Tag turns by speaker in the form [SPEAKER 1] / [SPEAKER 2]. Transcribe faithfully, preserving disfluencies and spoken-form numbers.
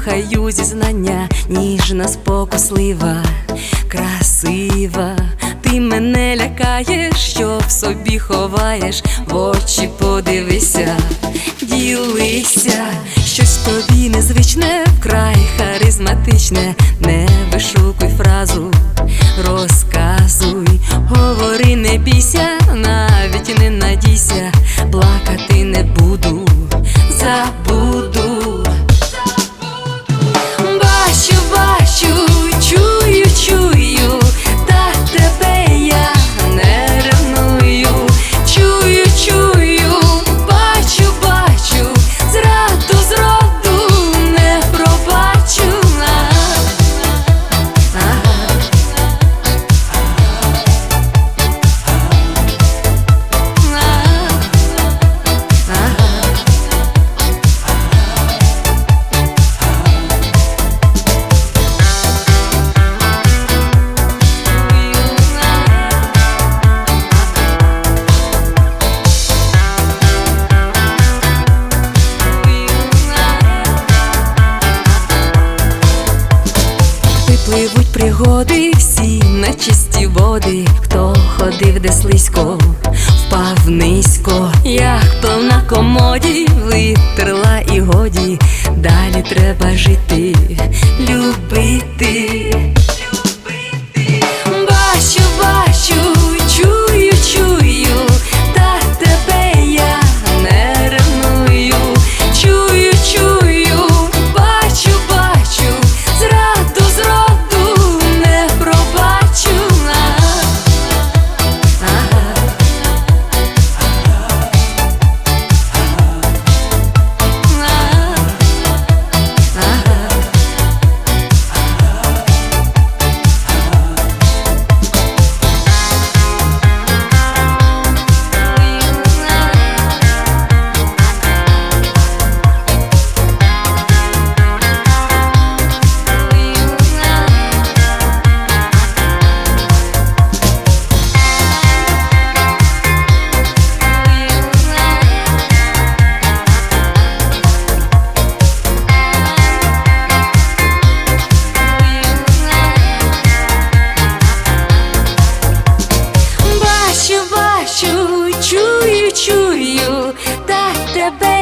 [SPEAKER 1] слухаю зізнання, ніжна, спокуслива, красива. Ти мене лякаєш, що в собі ховаєш, в очі подивися, ділися. Щось тобі незвичне, вкрай харизматичне. Не вишукуй фразу, розказуй, говори, не бійся, навіть не надійся. Плакати не буду, забуду. Бачу, бачу, чую, чую, та тебе я не ревную. Чую, чую, бачу, бачу, зраду, зроду не пробачу. Пливуть пригоди всі на чисті води. Хто ходив де слизько, впав низько, як пил на комоді, витерла і годі. Далі треба жити, любити. Бачу, бачу, чую, чую, та тебе я не ревную. Чую, чую, бачу, бачу, зраду, зроду не пробачу. Чую, чую, та тебе